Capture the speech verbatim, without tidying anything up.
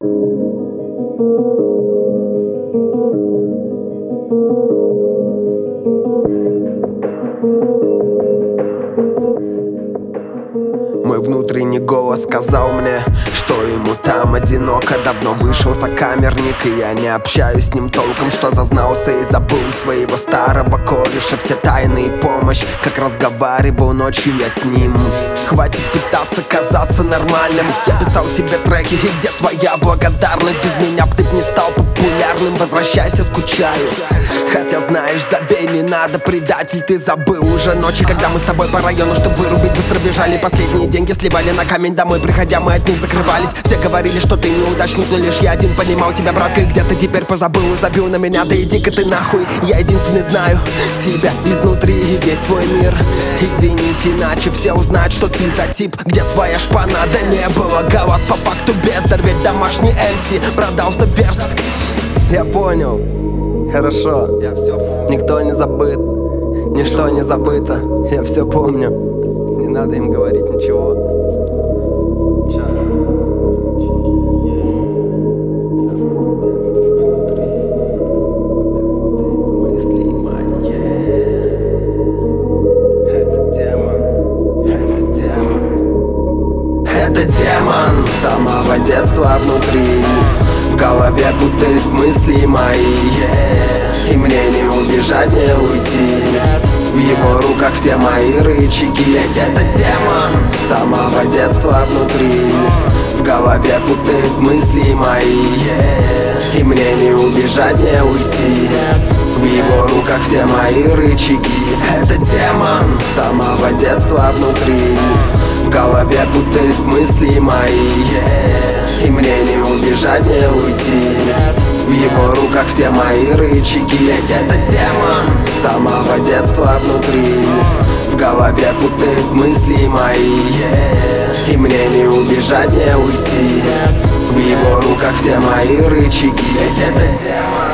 Мой внутренний голос сказал мне, что ему там одиноко. Давно вышел сокамерник, и я не общаюсь с ним толком. Что зазнался и забыл своего старого кореша. Все тайны и помощь, как разговаривал ночью я с ним. Хватит пытаться казаться нормальным. Я писал тебе треки, и где твоя благодарность? Без меня б ты б не стал популярным. Возвращайся, скучаю. Хотя знаешь, забей, не надо, предатель. Ты забыл уже ночи, когда мы с тобой по району, чтобы вырубить, быстро бежали. Последние деньги сливали на камень, домой приходя мы от них закрывались. Все говорили, что ты неудачник, но лишь я один понимал тебя, братка. И где ты теперь позабыл и забил на меня? Да иди-ка ты нахуй. Я единственный знаю тебя изнутри и весь твой мир. Извинись, иначе все узнают, что ты за тип. Где твоя шпана? Да не было голод, по факту бездар. Ведь домашний эм си продался верс. Я понял, хорошо. Я все помню. Никто не забыт, ничто не забыто. Я все помню. Не надо им говорить ничего. Это демон самого детства внутри. В голове путает мысли мои, yeah. И мне не убежать, не уйти. В его руках все мои рычаги. Ведь это демон самого детства внутри. В голове путает мысли мои, yeah. И мне не убежать, не уйти. В его руках все мои рычаги. Это демон самого детства внутри. В голове путает мысли мои, yeah. И мне не убежать, не уйти. В его руках все мои рычаги. Ведь это демон самого детства внутри. В голове путает мысли мои, yeah. И мне не убежать, не уйти. В его руках все мои рычаги. Ведь это демон.